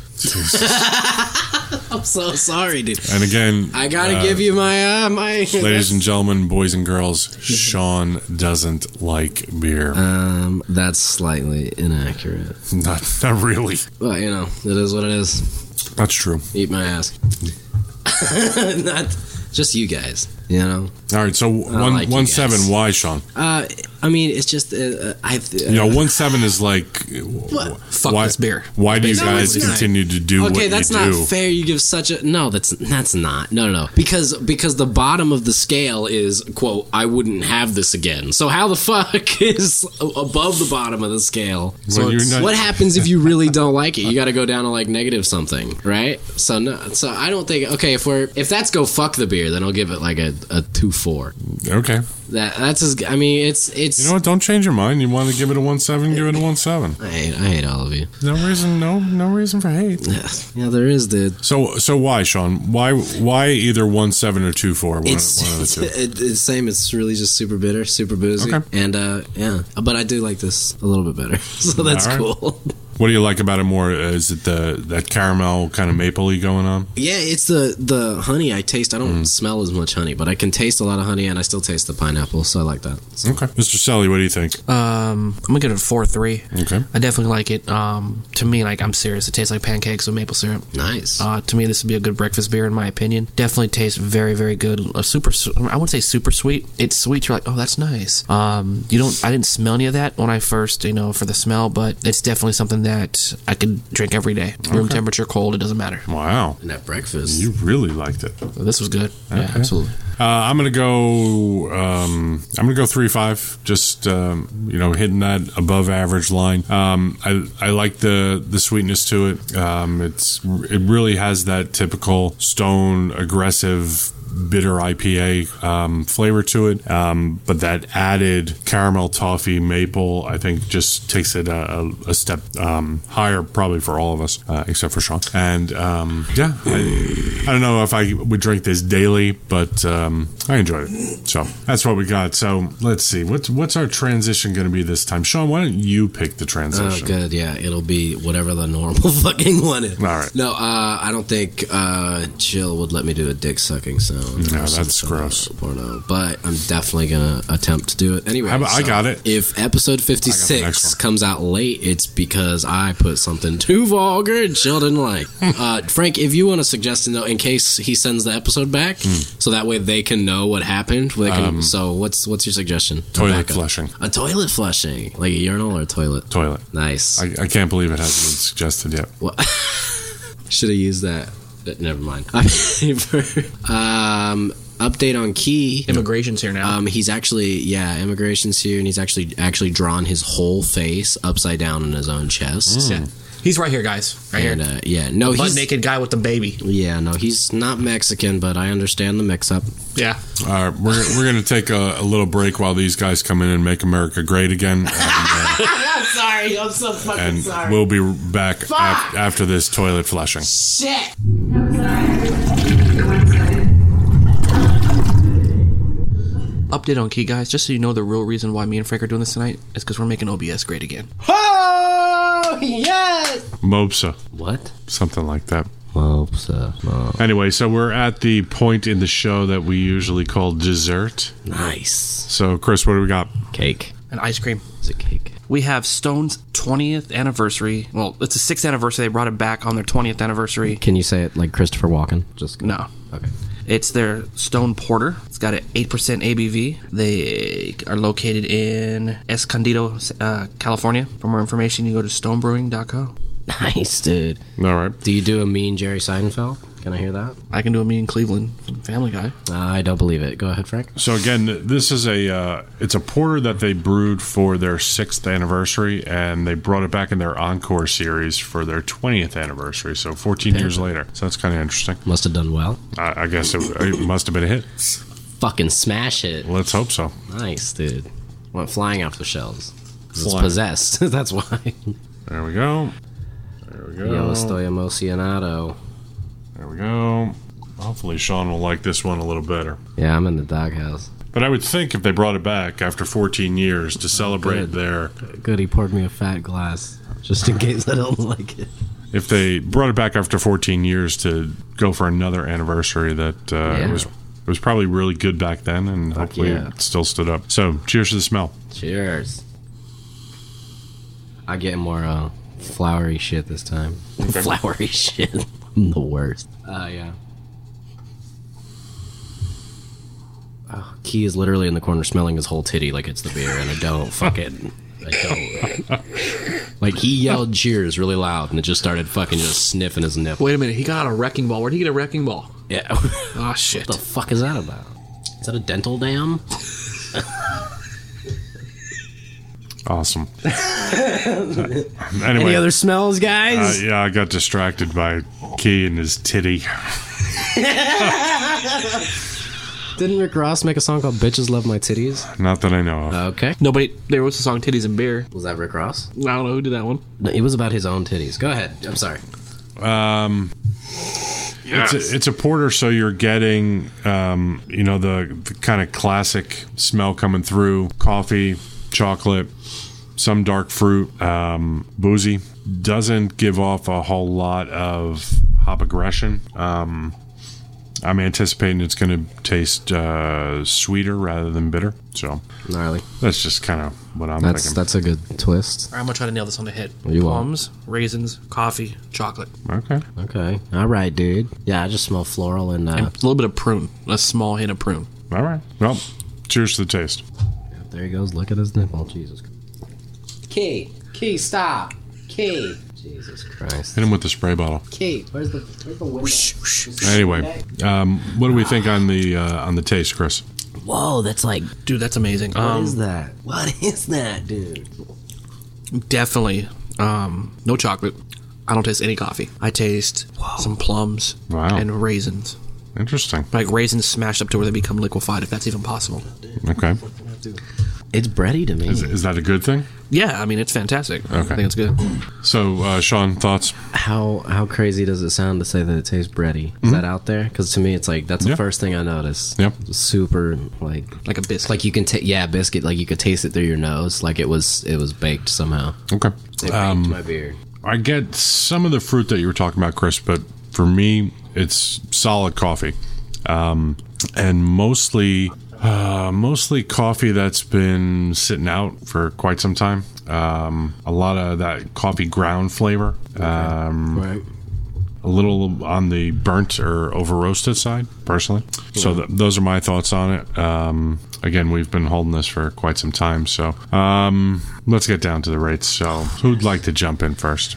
I'm so sorry, dude. And again, I gotta give you my ladies and gentlemen, boys and girls, Sean doesn't like beer. That's slightly inaccurate. Not really. Well, it is what it is. That's true. Eat my ass. Not just you guys. All right, so 1.7. Why, Sean? I mean, it's just 1.7 is like fuck this beer. Why do you guys continue to do what you do? Okay, that's not fair. You give such a that's not no because the bottom of the scale is quote I wouldn't have this again. So how the fuck is above the bottom of the scale? So what happens if you really don't like it? You got to go down to like negative something, right? So I don't think if that's go fuck the beer, then I'll give it like a 2.4. Okay. That's as I mean it's you know what? Don't change your mind. You want to give it a 1.7? Give it a 1.7. I hate all of you. No reason for hate. Yeah, there is, dude. So why, Sean? Why either 1.7 or 2.4? One of the two. It's same. It's really just super bitter, super boozy, and But I do like this a little bit better, so that's cool. What do you like about it more? Is it that caramel kind of mapley going on? Yeah, it's the honey I taste. I don't smell as much honey, but I can taste a lot of honey, and I still taste the pineapple, so I like that. So. Okay. Mr. Selly, what do you think? I'm going to give it a 4.3. Okay. I definitely like it. To me, I'm serious. It tastes like pancakes with maple syrup. Nice. To me, this would be a good breakfast beer, in my opinion. Definitely tastes very, very good. I wouldn't say super sweet. It's sweet. You're like, oh, that's nice. I didn't smell any of that when I first, for the smell, but it's definitely something that I could drink every day. Room temperature, cold, it doesn't matter. Wow. And at breakfast. You really liked it. Well, this was good. Okay. Yeah, absolutely. I'm gonna go 3.5. Just hitting that above average line. I like the sweetness to it. It really has that typical Stone aggressive bitter IPA flavor to it, but that added caramel, toffee, maple, I think just takes it a step higher, probably for all of us, except for Sean. And I don't know if I would drink this daily, but I enjoyed it. So that's what we got. So let's see, what's our transition going to be this time? Sean, why don't you pick the transition? Oh, good. Yeah, it'll be whatever the normal fucking one is. All right. No, I don't think Jill would let me do a dick sucking sound. No, that's gross. Porno, but I'm definitely gonna attempt to do it anyway. I got it. If episode 56 comes out late, it's because I put something too vulgar and Jill didn't like. Frank, if you want a suggestion though, in case he sends the episode back, so that way they can know what happened. So what's your suggestion? Toilet flushing. A toilet flushing, like a urinal or a toilet? Toilet. Nice. I can't believe it hasn't been suggested yet. What? Should have used that. Never mind. Update on Key. Immigration's here now. He's actually, immigration's here, and he's actually drawn his whole face upside down in his own chest. Yeah. He's right here, guys. Right here. No, butt naked guy with the baby. Yeah, no, he's not Mexican, but I understand the mix-up. Yeah. All right, we're going to take a little break while these guys come in and make America great again. And, I'm sorry. I'm so fucking sorry. And we'll be back after this toilet flushing. Shit. I'm sorry. Update on Key, guys. Just so you know, the real reason why me and Frank are doing this tonight is because we're making OBS great again. Oh, yes! MOBSA. What? Something like that. MOBSA. No. Anyway, so we're at the point in the show that we usually call dessert. Nice. So, Chris, what do we got? Cake. And ice cream. Is it cake? We have Stone's 20th anniversary. Well, it's the 6th anniversary. They brought it back on their 20th anniversary. Can you say it like Christopher Walken? No. Okay. It's their Stone Porter. It's got an 8% ABV. They are located in Escondido, California. For more information, you go to stonebrewing.co. Nice, dude. All right. Do you do a mean Jerry Seinfeld? Can I hear that? I can do a mean Cleveland from Family Guy. I don't believe it. Go ahead, Frank. So again, this is it's a porter that they brewed for their 6th anniversary, and they brought it back in their Encore series for their 20th anniversary. So 14 years later. So that's kind of interesting. Must have done well. I guess it must have been a hit. Fucking smash it. Let's hope so. Nice, dude. Went flying off the shelves. It's possessed. That's why. There we go. There we go. Yo estoy emocionado. There we go. Hopefully Sean will like this one a little better. Yeah, I'm in the doghouse. But I would think if they brought it back after 14 years to celebrate their... Good, he poured me a fat glass, just in case I don't like it. If they brought it back after 14 years to go for another anniversary, that it was probably really good back then, and hopefully it still stood up. So, cheers to the smell. Cheers. I get more flowery shit this time. Okay. Flowery shit. I'm the worst. Yeah. Oh, Key is literally in the corner smelling his whole titty like it's the beer, and I don't. Like, he yelled cheers really loud, and it just started fucking just sniffing his nipple. Wait a minute, he got a wrecking ball. Where'd he get a wrecking ball? Yeah. Oh, shit. What the fuck is that about? Is that a dental dam? Awesome. Anyway, Any other smells, guys? Yeah, I got distracted by Key and his titty. Didn't Rick Ross make a song called Bitches Love My Titties? Not that I know of. Okay. Nobody, there was a song Titties and Beer. Was that Rick Ross? I don't know who did that one. No, it was about his own titties. Go ahead. I'm sorry. It's a porter, so you're getting, the kind of classic smell coming through. Coffee, chocolate, some dark fruit, boozy. Doesn't give off a whole lot of hop aggression. I'm anticipating it's going to taste sweeter rather than bitter. So gnarly. That's just kind of what I'm thinking. That's a good twist. All right, I'm going to try to nail this on the head. You Plums, raisins, coffee, chocolate. Okay. All right, dude. Yeah, I just smell floral and a little bit of prune. A small hint of prune. All right. Well, cheers to the taste. There he goes. Look at his nipple. Jesus. Key, stop. Key. Jesus Christ. Hit him with the spray bottle. Key, where's the window? Anyway, what do we think on the taste, Chris? Whoa, that's like... Dude, that's amazing. What is that? What is that, dude? Definitely. No chocolate. I don't taste any coffee. I taste some plums and raisins. Interesting. Like raisins smashed up to where they become liquefied, if that's even possible. Okay. It's bready to me. Is that a good thing? Yeah, I mean, it's fantastic. Okay. I think it's good. So, Sean, thoughts? How crazy does it sound to say that it tastes bready? Is that out there? Because to me, it's like, that's the first thing I noticed. Yep. Super, like a biscuit. Like you can biscuit. Like you could taste it through your nose. Like it was baked somehow. Okay. It baked my beer. I get some of the fruit that you were talking about, Chris, but for me, it's solid coffee. And mostly coffee that's been sitting out for quite some time. A lot of that coffee ground flavor. Right. A little on the burnt or over roasted side, personally. So those are my thoughts on it. Again, we've been holding this for quite some time, so let's get down to the rates. So who'd like to jump in first?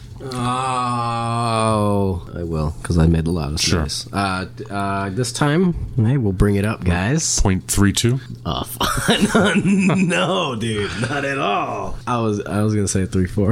Oh, I will, because I made a lot of space. This time, hey, we'll bring it up, guys. 0.32? Oh, no, dude, not at all. I was gonna say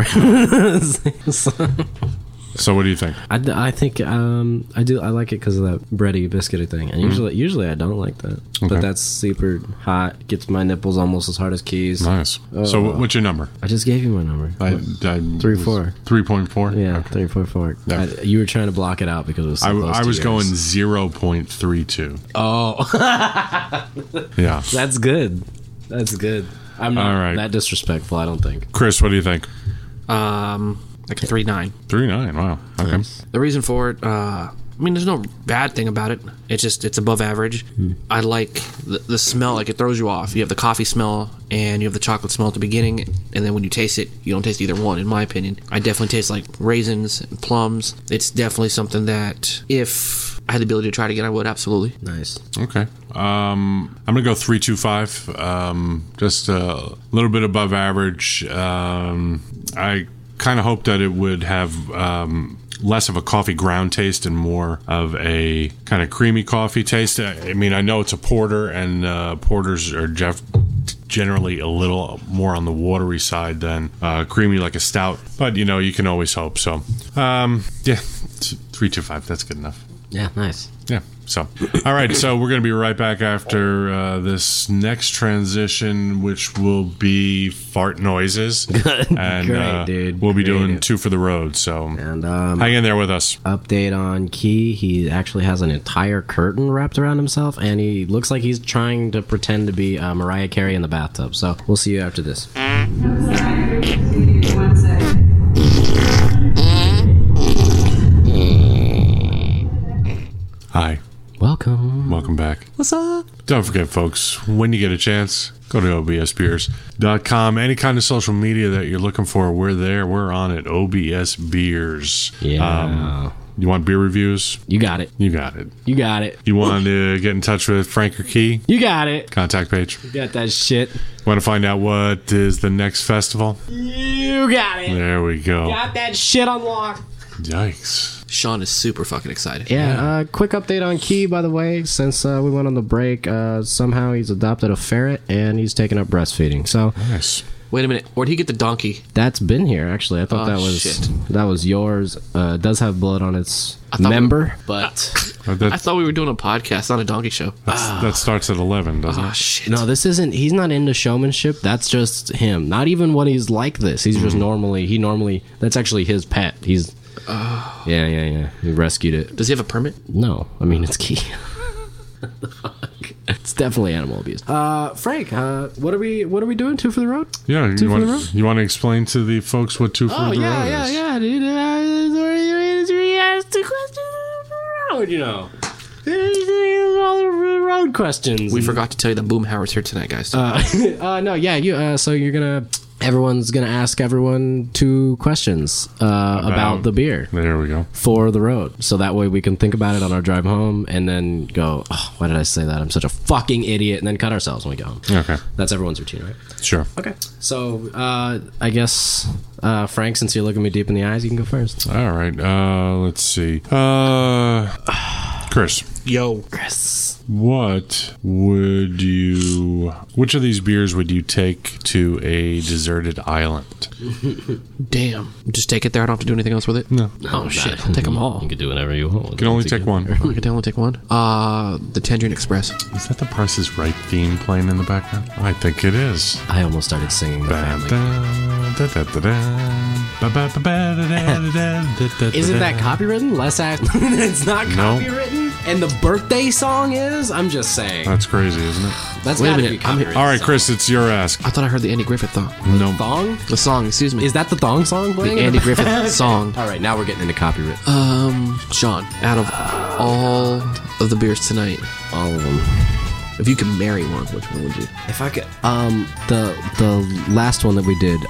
3.4. So what do you think? I think I do. I like it because of that bready biscuity thing, and usually I don't like that. Okay. But that's super hot. Gets my nipples almost as hard as Keys. Nice. So what's your number? I just gave you my number. 3.4. 3.4. Yeah, okay. 3.4. Yeah. You were trying to block it out because it was. So close I to was yours. going 0.32. Oh. Yeah. That's good. That's good. I'm not that disrespectful. I don't think. Chris, what do you think? Like a 3.9. 3.9. Wow. Okay. Nice. The reason for it, I mean, there's no bad thing about it. It's above average. I like the smell. Like, it throws you off. You have the coffee smell and you have the chocolate smell at the beginning, and then when you taste it, you don't taste either one, in my opinion. I definitely taste like raisins and plums. It's definitely something that if I had the ability to try it again, I would. Absolutely. Nice. Okay. I'm gonna go 3.25. Just a little bit above average. I kind of hope that it would have less of a coffee ground taste and more of a kind of creamy coffee taste. I mean, I know it's a porter, and porters are generally a little more on the watery side than creamy like a stout, but you can always hope. So 3.25, that's good enough. Yeah, nice. Yeah. So, all right. So we're going to be right back after this next transition, which will be fart noises. And Great, dude. We'll be doing 2 for the road. So And hang in there with us. update on Key. He actually has an entire curtain wrapped around himself, and he looks like he's trying to pretend to be Mariah Carey in the bathtub. So we'll see you after this. One second. Hi. Welcome back. What's up? Don't forget, folks, when you get a chance, go to obsbeers.com. Any kind of social media that you're looking for, we're there. We're on it. OBS Beers. Yeah. You want beer reviews? You got it. You got it. You got it. You want to get in touch with Frank or Key? You got it. Contact page. You got that shit. Want to find out what is the next festival? You got it. There we go. Got that shit unlocked. Yikes. Sean is super fucking excited. Yeah, quick update on Key, by the way. Since we went on the break, somehow he's adopted a ferret and he's taken up breastfeeding. So nice. Wait a minute. Where'd he get the donkey? That's been here, actually. I thought that was yours. It does have blood on its member, but I thought we were doing a podcast, not a donkey show. That starts at 11, doesn't it? Shit. No, this isn't. He's not into showmanship. That's just him. Not even when he's like this. He's just normally. That's actually his pet. He's. Yeah. He rescued it. Does he have a permit? No, I mean it's Key. The fuck? It's definitely animal abuse. Frank, what are we doing? 2 for the road? Yeah, Two for the road? you want to explain to the folks what 2 for the road is? Yeah, dude. We asked 2 questions for the road, you know. All the road questions. We forgot to tell you that Boomhauer's here tonight, guys. No, yeah, so you're gonna. Everyone's gonna ask everyone 2 questions about the beer. There we go. For the road, so that way we can think about it on our drive home, and then go, oh, why did I say that? I'm such a fucking idiot, and then cut ourselves when we go home. Okay, that's everyone's routine, right? Sure. Okay, so I guess Frank, since you're looking me deep in the eyes, you can go first. All right. Let's see. Chris. Yo. Chris. Which of these beers would you take to a deserted island? Damn. Just take it there. I don't have to do anything else with it? No. Oh, shit. I'll take them all. You can do whatever you want. You can only take one. I can only take one. The Tangerine Express. Is that the Price is Right theme playing in the background? I think it is. I almost started singing the family. Isn't that copywritten? It's not copywritten? And the birthday song is? I'm just saying. That's crazy, isn't it? That's gotta be copyrighted. All right, Chris, it's your ask. I thought I heard the Andy Griffith thong. No. Thong? The song, excuse me. Is that the thong song playing? The Andy Griffith song. All right, now we're getting into copyright. Sean, out of all of the beers tonight, all of them, if you could marry one, which one would you? If I could, the last one that we did,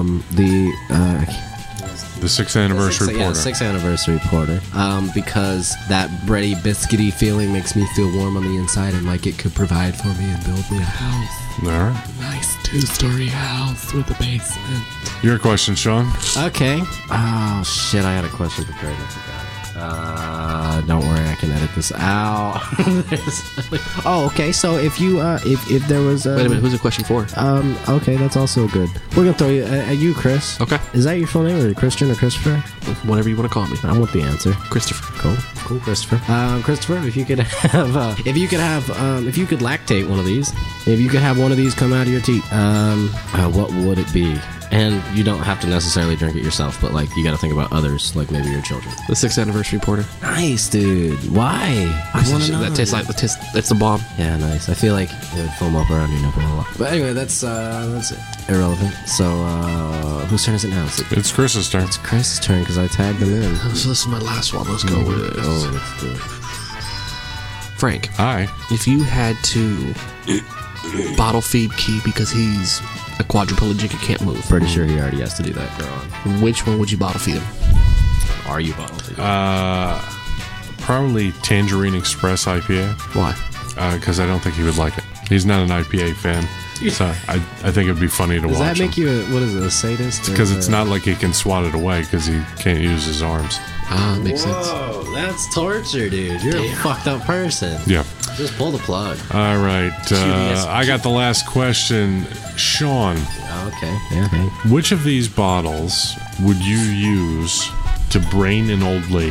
the 6th anniversary porter. Yeah, 6th anniversary porter. Because that bready, biscuity feeling makes me feel warm on the inside, and like it could provide for me and build me a house. All right. Nice 2-story house with a basement. Your question, Sean. Okay. Oh shit! I had a question prepared. I forgot it. Don't worry, I can edit this out. Oh, okay. So if you, if there was, wait a minute, who's the question for? Okay, that's also good. We're gonna throw you at you, Chris. Okay. Is that your full name, or Christian or Christopher? Whatever you want to call me. I want the answer. Christopher. Cool, Christopher. Christopher, if you could have, if you could lactate one of these, if you could have one of these come out of your teeth, what would it be? And you don't have to necessarily drink it yourself, but like you got to think about others, like maybe your children. The 6th anniversary porter. Nice, dude. Why? I want to know. That tastes like that's the bomb. Yeah, nice. I feel like it would foam up around your nipple a lot. But anyway, that's irrelevant. So whose turn is it now? It's Chris's turn. It's Chris's turn because I tagged him in. So this is my last one. Let's go with it. Oh, let's do it. Frank. Hi. If you had to bottle feed Key because he's a quadriplegic and can't move. Pretty sure he already has to do that. Go on. Which one would you bottle feed him? Are you bottle feeding? Probably Tangerine Express IPA. Why? Because I don't think he would like it. He's not an IPA fan. So I think it'd be funny to watch. Does that make him. you a sadist? Because it's not like he can swat it away because he can't use his arms. Makes sense. Whoa, that's torture, dude. You're a fucked up person. Yeah. Just pull the plug. All right. I got the last question. Sean. Okay. Yeah. Okay. Which of these bottles would you use to brain an old lady?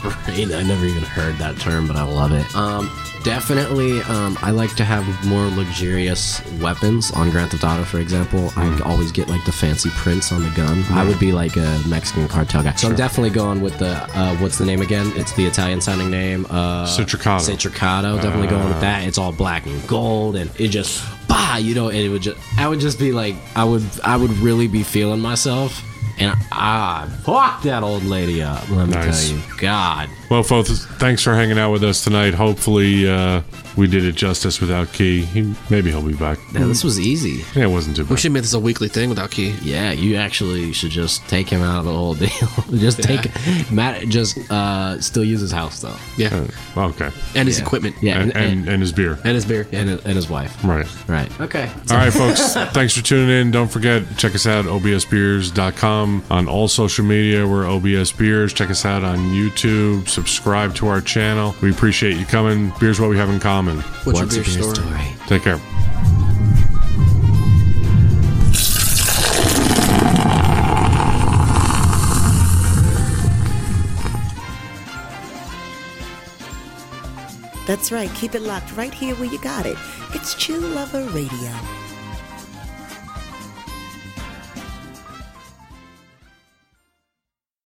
brain. I never even heard that term, but I love it. Definitely, I like to have more luxurious weapons on Grand Theft Auto, for example. I always get like the fancy prints on the gun. I would be like a Mexican cartel guy. So I'm definitely going with the, what's the name again? It's the Italian sounding name. Citricato. Citricato, definitely going with that. It's all black and gold, and it just, bah, you know, and it would just, I would just be like, I would really be feeling myself. And fuck that old lady up, let me tell you. God. Well, folks, thanks for hanging out with us tonight. Hopefully, we did it justice without Key. Maybe he'll be back. Yeah, this was easy. Yeah, it wasn't too bad. We should make this a weekly thing without Key. Yeah, you actually should just take him out of the whole deal. Just take Matt. Just still use his house though. Yeah. Okay. And his equipment. Yeah, and his beer. And his beer. And his wife. Right. Okay. All right, folks. Thanks for tuning in. Don't forget, check us out obsbeers.com. On all social media, we're OBS Beers. Check us out on YouTube. Subscribe to our channel. We appreciate you coming. Beer's what we have in common. What's your beer story? Take care. That's right. Keep it locked right here where you got it. It's Chill Lover Radio.